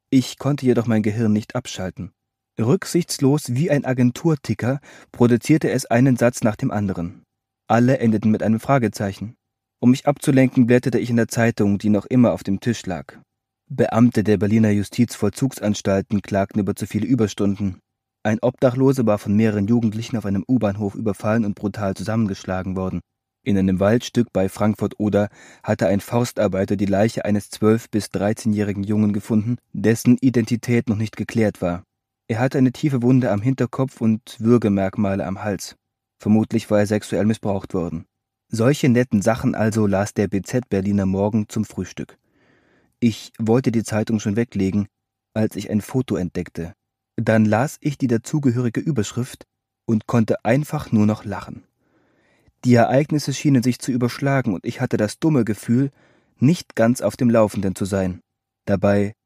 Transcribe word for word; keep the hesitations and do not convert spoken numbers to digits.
Ich konnte jedoch mein Gehirn nicht abschalten. Rücksichtslos wie ein Agenturticker produzierte es einen Satz nach dem anderen. Alle endeten mit einem Fragezeichen. Um mich abzulenken, blätterte ich in der Zeitung, die noch immer auf dem Tisch lag. Beamte der Berliner Justizvollzugsanstalten klagten über zu viele Überstunden. Ein Obdachloser war von mehreren Jugendlichen auf einem U-Bahnhof überfallen und brutal zusammengeschlagen worden. In einem Waldstück bei Frankfurt-Oder hatte ein Forstarbeiter die Leiche eines zwölf- bis dreizehnjährigen Jungen gefunden, dessen Identität noch nicht geklärt war. Er hatte eine tiefe Wunde am Hinterkopf und Würgemerkmale am Hals. Vermutlich war er sexuell missbraucht worden. Solche netten Sachen also las der B Z Berliner Morgen zum Frühstück. Ich wollte die Zeitung schon weglegen, als ich ein Foto entdeckte. Dann las ich die dazugehörige Überschrift und konnte einfach nur noch lachen. Die Ereignisse schienen sich zu überschlagen und ich hatte das dumme Gefühl, nicht ganz auf dem Laufenden zu sein. Dabei